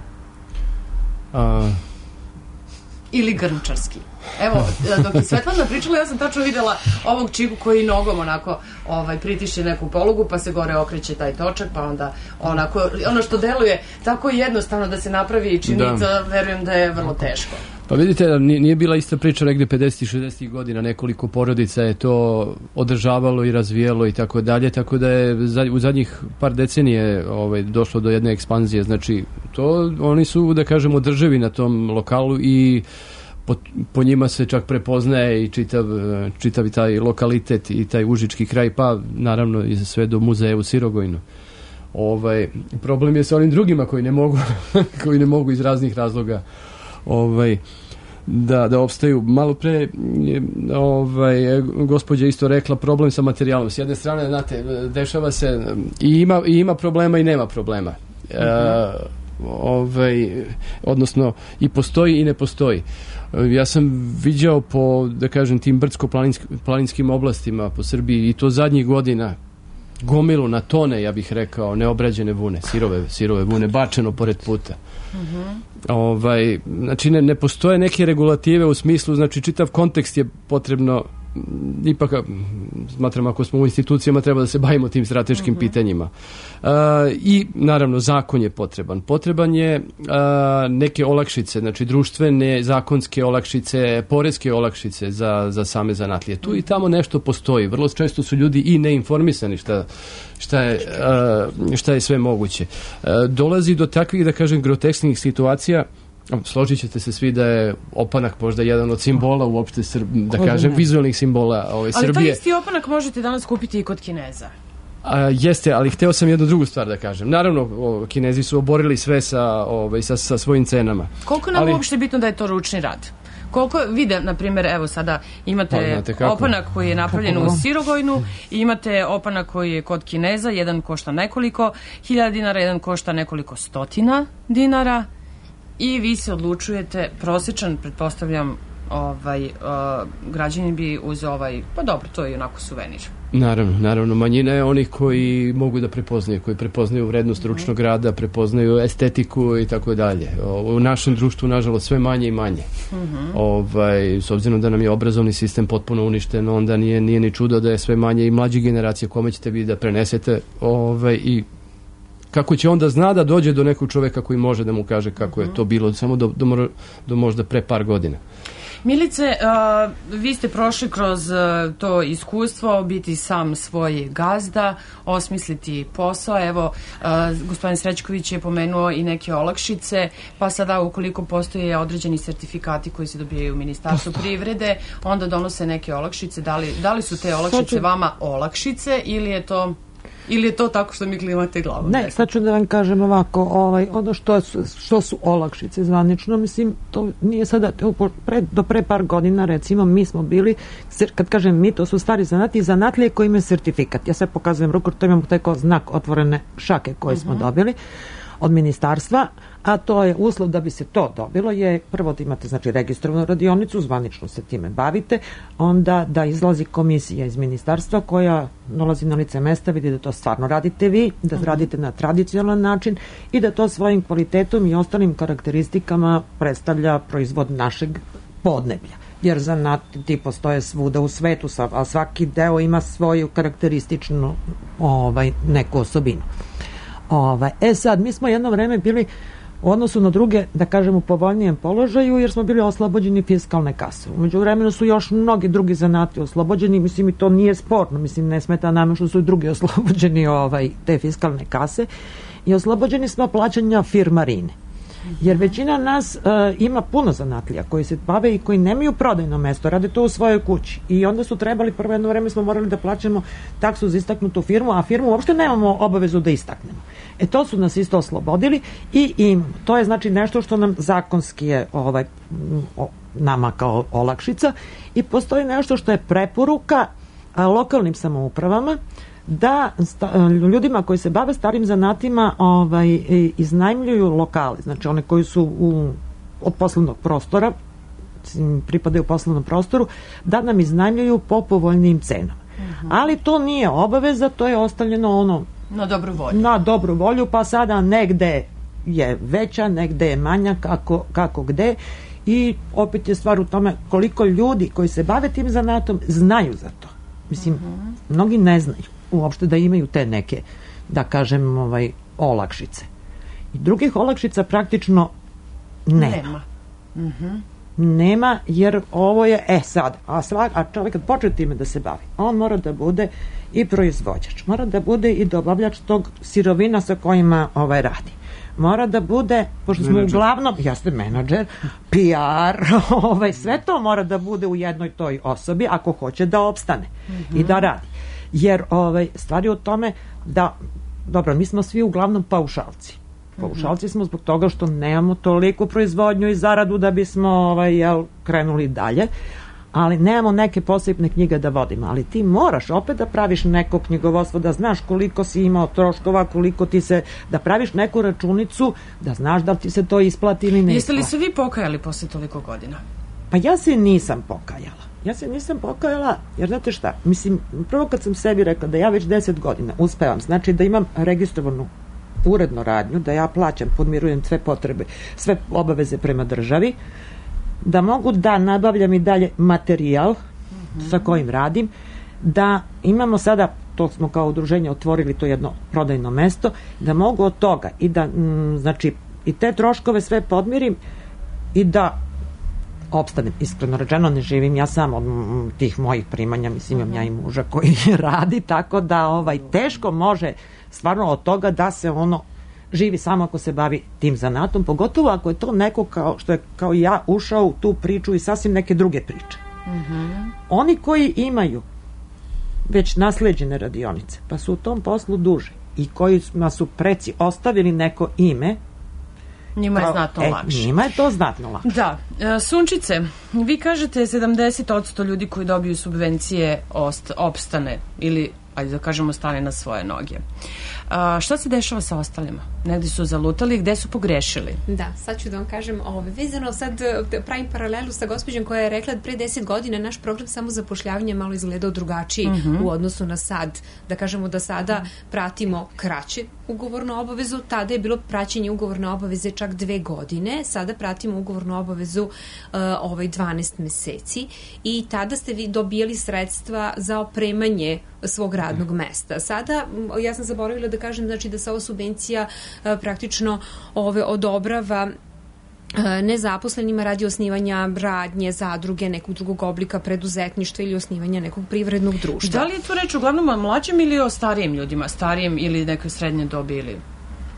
Ili grnčarski. Evo, dok je Svetlana pričala, ja sam tačno videla ovog čiku koji nogom onako pritišće neku polugu, pa se gore okreće taj točak, pa onda onako, ono što deluje tako jednostavno da se napravi i činica, verujem da je vrlo teško. Pa vidite, nije bila ista priča negde 50-60 godina, nekoliko porodica je to održavalo i razvijalo i tako dalje, tako da je u zadnjih par decenije došlo do jedne ekspanzije, znači oni su, da kažemo, održivi na tom lokalu i po njima se čak prepoznaje i čitav taj lokalitet i taj užički kraj, pa naravno i sve do muzeja u Sirogojnu. Problem je sa onim drugima koji ne mogu iz raznih razloga da opstaju. Malo pre gospođa isto rekla problem sa materijalom. S jedne strane, znate, dešava se i ima problema i nema problema. Odnosno i postoji i ne postoji. Ja sam viđao po, da kažem, tim brdsko-planinskim oblastima po Srbiji i to zadnjih godina gomilu na tone, ja bih rekao, neobrađene vune, sirove vune, bačeno pored puta. Znači ne postoje neke regulative u smislu, znači čitav kontekst je potrebno, ipak smatram, ako smo u institucijama, treba da se bavimo tim strateškim pitanjima. I naravno zakon je potreban je neke olakšice, znači društvene, zakonske olakšice, poreske olakšice za same zanatlije. Tu i tamo nešto postoji, vrlo često su ljudi i neinformisani šta je sve moguće. Dolazi do takvih, da kažem, grotesknih situacija. Složit ćete se svi da je opanak možda jedan od simbola uopšte, da kažem, vizualnih simbola Srbije. Ali taj isti opanak možete danas kupiti i kod Kineza. Jeste, ali hteo sam jednu drugu stvar da kažem. Naravno, Kinezi su oborili sve sa svojim cenama. Koliko nam uopšte bitno da je to ručni rad? Koliko vide, na primjer, evo sada imate opanak koji je napravljen u Sirogojnu i imate opanak koji je kod Kineza, jedan košta nekoliko 1000 dinara, jedan košta nekoliko stotina dinara i vi se odlučujete, prosječan, pretpostavljam, građanin bi uz pa dobro, to je onako suvenir. Naravno, manjina je onih koji mogu da prepoznaju vrednost ručnog rada, prepoznaju estetiku i tako dalje. U našem društvu, nažalost, sve manje i manje. S obzirom da nam je obrazovni sistem potpuno uništen, onda nije ni čudo da je sve manje i mlađe generacije kome ćete vi da prenesete i kako će onda zna da dođe do nekog čoveka koji može da mu kaže kako je to bilo samo do možda pre par godina. Milice, vi ste prošli kroz to iskustvo, biti sam svoj gazda, osmisliti posao. Evo, gospodin Srećković je pomenuo i neke olakšice, pa sada ukoliko postoje određeni sertifikati koji se dobijaju u Ministarstvu privrede, onda donose neke olakšice. Da li su te olakšice vama olakšice ili je to Ili je to tako što mi klimate glavom? Ne, sad ću da vam kažem ovako, ono što su olakšice zvanično, mislim, to nije sada, do pre par godina, recimo, mi smo bili, kad kažem mi, to su stari zanati i zanatlije koji imaju sertifikat. Ja sad pokazujem ruku, to imamo taj znak otvorene šake koji smo dobili od ministarstva, a to je uslov da bi se to dobilo je prvo da imate znači registrovanu radionicu, zvanično se time bavite, onda da izlazi komisija iz ministarstva koja dolazi na lice mesta, vidi da to stvarno radite vi, da radite na tradicionalan način i da to svojim kvalitetom i ostalim karakteristikama predstavlja proizvod našeg podneblja. Jer zanati postoje svuda u svetu, a svaki deo ima svoju karakterističnu neku osobinu. Sad, mi smo jedno vreme bili u odnosu na druge, da kažem, u povoljnijem položaju, jer smo bili oslobođeni fiskalne kase. Umeđu vremenu su još mnogi drugi zanati oslobođeni, mislim i to nije sporno, mislim ne smeta nama što su i drugi oslobođeni te fiskalne kase i oslobođeni smo plaćanja firmarine. Jer većina nas ima puno zanatlija koji se bave i koji nemaju prodajno mesto, rade to u svojoj kući i onda su trebali, prvo jedno vreme smo morali da plaćamo taksu za istaknutu firmu, a firmu uopšte nemamo obavezu da istaknemo. To su nas isto oslobodili i to je znači nešto što nam zakonski je nama kao olakšica i postoji nešto što je preporuka lokalnim samoupravama da ljudima koji se bave starim zanatima iznajmljuju lokale, znači one koji su od poslovnog prostora, pripadaju poslovnom prostoru, da nam iznajmljuju po povoljnijim cenama. Ali to nije obaveza, to je ostavljeno na dobru volju. Na dobru volju, pa sada negde je veća, negde je manja, kako gde i opet je stvar u tome koliko ljudi koji se bave tim zanatom znaju za to. Mislim, mnogi ne znaju uopšte da imaju te neke, da kažem, olakšice. I drugih olakšica praktično nema. Nema, jer ovo je, sad, a čovjek kad počne time da se bavi, on mora da bude i proizvođač, mora da bude i dobavljač tog sirovina sa kojima radi. Mora da bude, pošto smo uglavnom, jeste menadžer, PR, sve to mora da bude u jednoj toj osobi ako hoće da opstane i da radi. Jer stvari u tome da, dobro, mi smo svi uglavnom paušalci. Paušalci smo zbog toga što nemamo toliku proizvodnju i zaradu da bismo krenuli dalje, ali nemamo neke posebne knjige da vodimo. Ali ti moraš opet da praviš neko knjigovodstvo, da znaš koliko si imao troškova, koliko ti se, da praviš neku računicu, da znaš da ti se to isplati ili ne. Jeste li se vi pokajali posle toliko godina? Pa ja se nisam pokajala. Jer znate šta, mislim, prvo kad sam sebi rekla da ja već 10 godina uspevam, znači da imam registrovanu uredno radnju, da ja plaćam, podmirujem sve potrebe, sve obaveze prema državi, da mogu da nabavljam i dalje materijal sa kojim radim, da imamo sada, to smo kao udruženje otvorili to jedno prodajno mesto, da mogu od toga i da, znači, i te troškove sve podmirim i da opstanem. Iskreno rečeno, ne živim ja sam od tih mojih primanja, mislim, imam ja i muža koji radi, tako da teško može stvarno od toga da se živi samo ako se bavi tim zanatom, pogotovo ako je to neko što je kao ja ušao u tu priču i sasvim neke druge priče. Oni koji imaju već nasleđene radionice, pa su u tom poslu duže i kojima su preci ostavili neko ime, njima je znatno lakše. Njima je to znatno lakše. Da. Sunčice, vi kažete 70% ljudi koji dobiju subvencije opstane ili, ajde da kažemo, stane na svoje noge. Šta se dešava sa ostalima? Negdje su zalutali, gde su pogrešili? Da, sad ću da vam kažem vezano, sad pravim paralelu sa gospođom koja je rekla da pre 10 godina naš program samozapošljavanja malo izgledao drugačiji u odnosu na sad. Da kažemo da sada pratimo kraće ugovornu obavezu, tada je bilo praćenje ugovorne obaveze čak 2 godine, sada pratimo ugovornu obavezu 12 meseci i tada ste vi dobijali sredstva za opremanje svog radnog mesta. Sada, ja sam zaboravila da kažem, znači da se ova subvencija praktično odobrava nezaposlenima radi osnivanja radnje, zadruge, nekog drugog oblika preduzetništva ili osnivanja nekog privrednog društva. Da li je to reč uglavnom o mlađim ili o starijim ljudima? Starijim ili nekoj srednje dobi ili?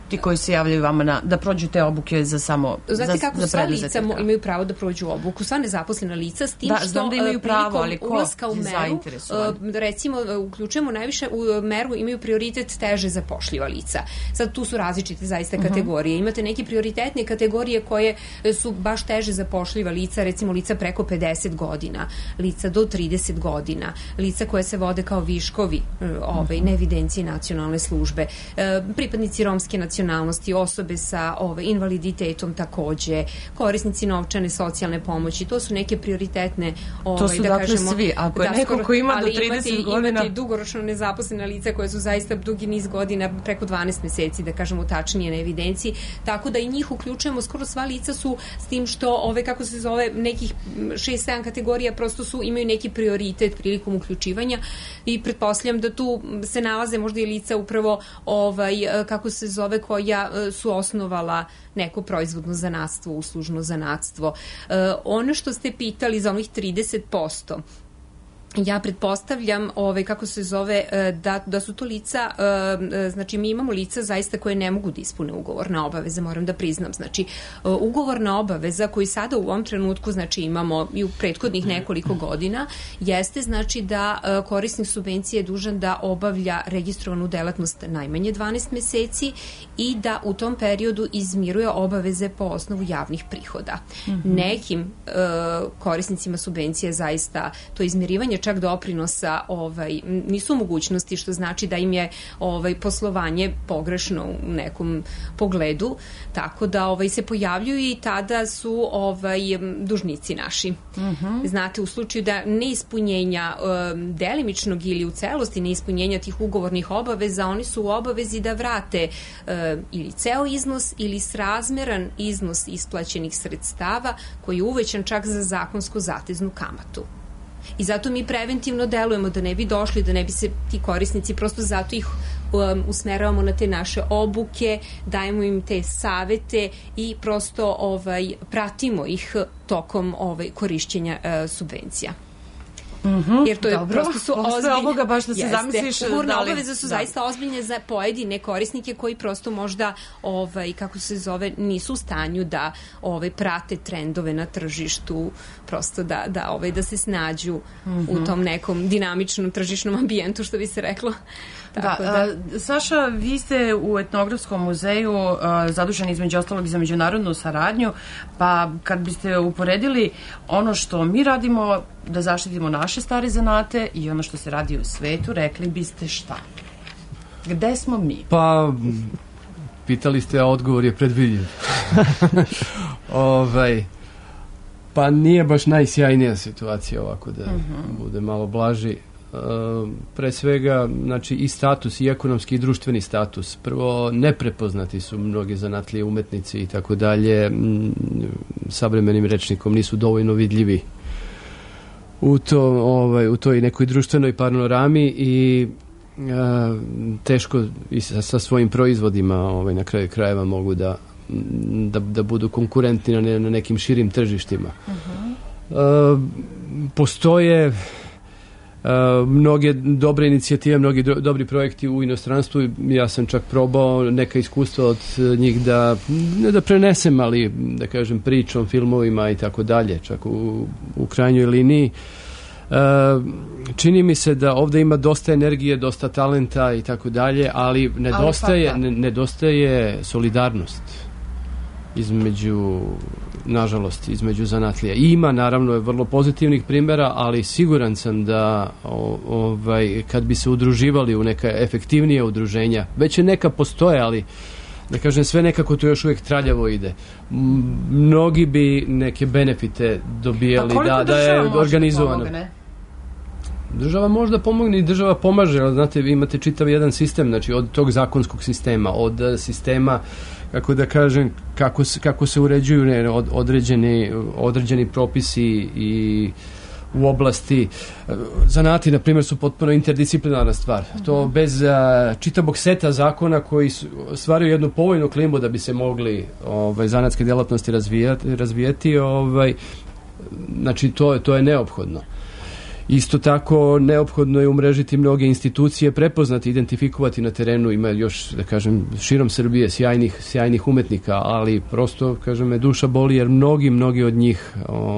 ti koji se javljaju vama da prođu te obuke za samo Znate kako sva lica imaju pravo da prođu obuku, sva nezaposlena lica, s tim što da imaju pravo, ali ulaska u meru, recimo uključujemo najviše u meru, imaju prioritet teže zapošljiva lica. Sad tu su različite zaista kategorije. Imate neke prioritetne kategorije koje su baš teže zapošljiva lica, recimo lica preko 50 godina, lica do 30 godina, lica koje se vode kao viškovi na evidenciji nacionalne službe, pripadnici romske nacionalnosti, osobe sa invaliditetom takođe, korisnici novčane socijalne pomoći, to su neke prioritetne to su dakle svi, ako je neko ko ima do 30 godina. Imate i dugoročno nezaposlena lica koje su zaista dugi niz godina, preko 12 meseci, da kažemo tačnije na evidenciji, tako da i njih uključujemo, skoro sva lica su, s tim što kako se zove, nekih 6-7 kategorija prosto imaju neki prioritet prilikom uključivanja i pretpostavljam da tu se nalaze možda i lica upravo kako se zove, koja su osnovala neko proizvodno zanatstvo, uslužno zanatstvo. Ono što ste pitali za onih 30%, ja pretpostavljam, kako se zove, da su to lica, znači mi imamo lica zaista koje ne mogu da ispune ugovorne obaveze, moram da priznam. Znači, ugovorna obaveza koju sada u ovom trenutku, znači imamo i u prethodnih nekoliko godina, jeste znači da korisnik subvencije je dužan da obavlja registrovanu delatnost najmanje 12 meseci i da u tom periodu izmiruje obaveze po osnovu javnih prihoda. Nekim korisnicima subvencije zaista to izmirivanje čak doprinosa nisu u mogućnosti, što znači da im je poslovanje pogrešno u nekom pogledu, tako da se pojavljuju i tada su dužnici naši. Znate, u slučaju da neispunjenja delimičnog ili u celosti neispunjenja tih ugovornih obaveza, oni su u obavezi da vrate ili ceo iznos ili srazmeran iznos isplaćenih sredstava koji je uvećan čak za zakonsku zateznu kamatu. I zato mi preventivno delujemo da ne bi došli, da ne bi se ti korisnici, prosto zato ih usmeravamo na te naše obuke, dajemo im te savete i prosto pratimo ih tokom korišćenja subvencija. Jer to je prosto su ozbiljne ovoga, baš da se zamisliš, ugovorne obaveze su zaista ozbiljne za pojedine korisnike koji prosto možda kako se zove, nisu u stanju da prate trendove na tržištu, prosto da se snađu u tom nekom dinamičnom tržišnom ambijentu, što bi se reklo. Saša, vi ste u Etnografskom muzeju zaduženi između ostalog i za međunarodnu saradnju, pa kad biste uporedili ono što mi radimo da zaštitimo naše stare zanate i ono što se radi u svetu, rekli biste šta? Gde smo mi? Pa, pitali ste, a odgovor je predvidljiv. Pa nije baš najsjajnija situacija ovako, da bude malo blaži. Pre svega, znači, i status, i ekonomski i društveni status. Prvo, neprepoznati su mnogi zanatlije, umetnici i tako dalje, savremenim rečnikom nisu dovoljno vidljivi u toj nekoj društvenoj panorami i teško i sa svojim proizvodima na kraju krajeva mogu da budu konkurentni na nekim širim tržištima. Postoje mnoge dobre inicijative, mnogi dobri projekti u inostranstvu. Ja sam čak probao neka iskustva od njih ne da prenesem, ali da kažem pričom, filmovima i tako dalje, čak u krajnjoj liniji. Čini mi se da ovdje ima dosta energije, dosta talenta i tako dalje, ali nedostaje solidarnost nažalost, između zanatlija. Ima, naravno, vrlo pozitivnih primjera, ali siguran sam da kad bi se udruživali u neka efektivnija udruženja, već je neka postoje, ali da kažem, sve nekako to još uvijek traljavo ide. Mnogi bi neke benefite dobijali da je organizovano. Država možda pomogne i država pomaže, ali znate, vi imate čitav jedan sistem, znači od tog zakonskog sistema, od sistema, kako da kažem, kako se uređuju određeni propisi i u oblasti zanati, na primjer, su potpuno interdisciplinarna stvar. To bez čitavog seta zakona koji stvaraju jednu povoljnu klimu da bi se mogli zanatske djelatnosti razvijati, znači to je neophodno. Isto tako, neophodno je umrežiti mnoge institucije, prepoznati, identifikovati na terenu. Ima još, da kažem, širom Srbije sjajnih umetnika, ali prosto, kažem, me duša boli jer mnogi od njih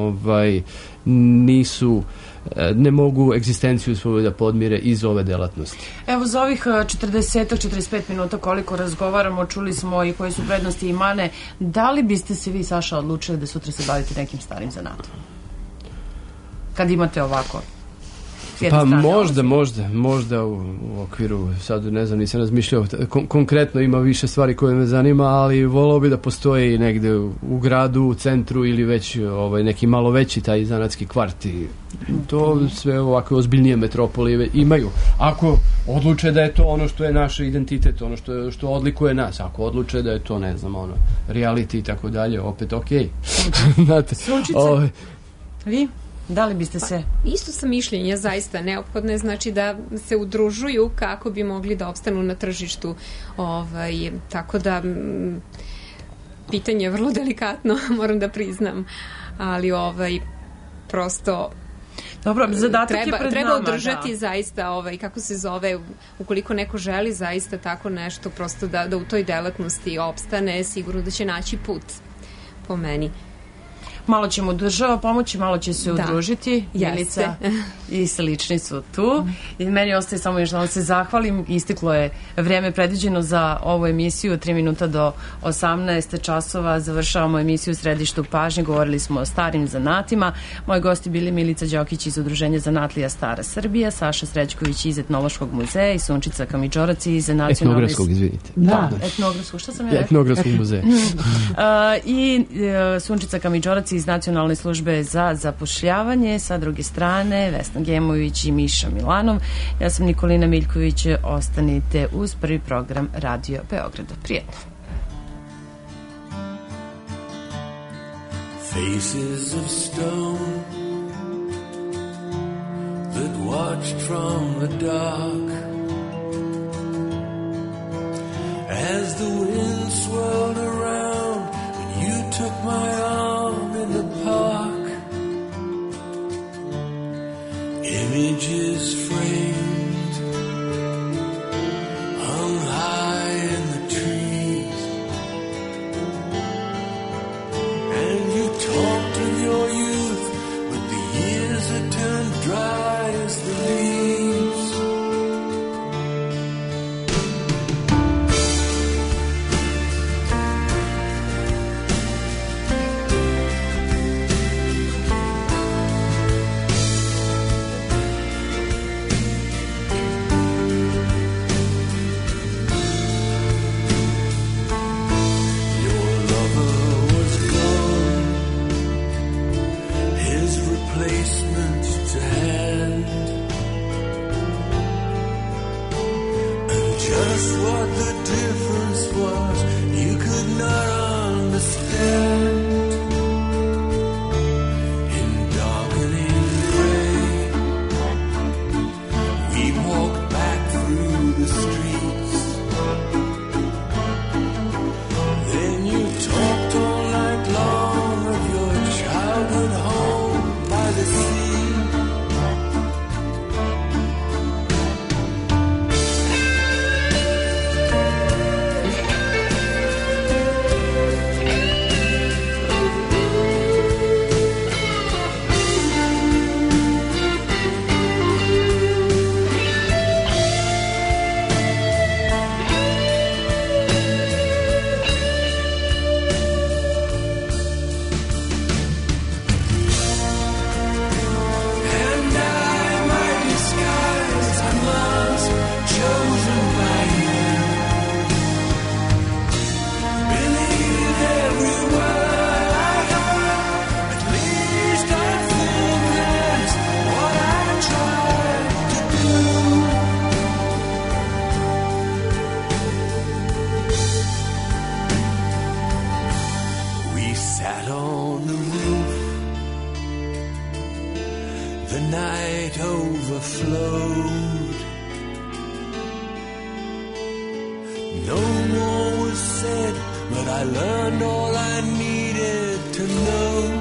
ne mogu egzistenciju svoju da podmire iz ove delatnosti. Evo, za ovih 40-45 minuta koliko razgovaramo, čuli smo i koje su prednosti i mane. Da li biste se vi, Saša, odlučili da sutra se bavite nekim starim zanatom? Kad imate ovako? Pa možda u okviru, sad ne znam, nisam razmišljao konkretno, ima više stvari koje me zanima, ali volao bi da postoji negde u gradu, u centru ili već neki malo veći taj zanatski kvart i to sve ovakve ozbiljnije metropole imaju. Ako odluče da je to ono što je naš identitet, ono što odlikuje nas, ako odluče da je to, ne znam, reality i tako dalje, opet okej. Sunčice, vi? Da li biste se... Isto sam mišljenja, zaista neophodno je, znači da se udružuju kako bi mogli da opstanu na tržištu. Tako da pitanje je vrlo delikatno, moram da priznam, ali prosto... Dobro, zadatak je pred treba nama, održati zaista, kako se zove, ukoliko neko želi zaista tako nešto, prosto da u toj delatnosti opstane, sigurno da će naći put, po meni. Malo će mu država pomoći, malo će se udružiti. Milica i slični su tu. I meni ostaje samo još da se zahvalim. Isteklo je vreme predviđeno za ovu emisiju, 3 minuta do 18 časova. Završavamo emisiju u Središtu pažnje. Govorili smo o starim zanatima. Moji gosti bili Milica Đokić iz Udruženja zanatlija Stara Srbija, Saša Srećković iz Etnološkog muzeja i Sunčica Kamidžorac iz Etnografskog, izvinite. Da, etnografskog, šta sam ja rekao? Etnografskog muzeja. I Sunčica Kamidžorac iz Nacionalne službe za zapošljavanje, sa druge strane Vesna Gemović i Miša Milanov. Ja sam Nikolina Miljković, ostanite uz prvi program Radio Beograda. Prijetno. Faces of stone that watched from the dark as the wind swirled around and you took my arm in the park. Images framed hung high in the trees, and you talked of your youth, but the years had turned dry as the leaves. Overflowed. No more was said, but I learned all I needed to know.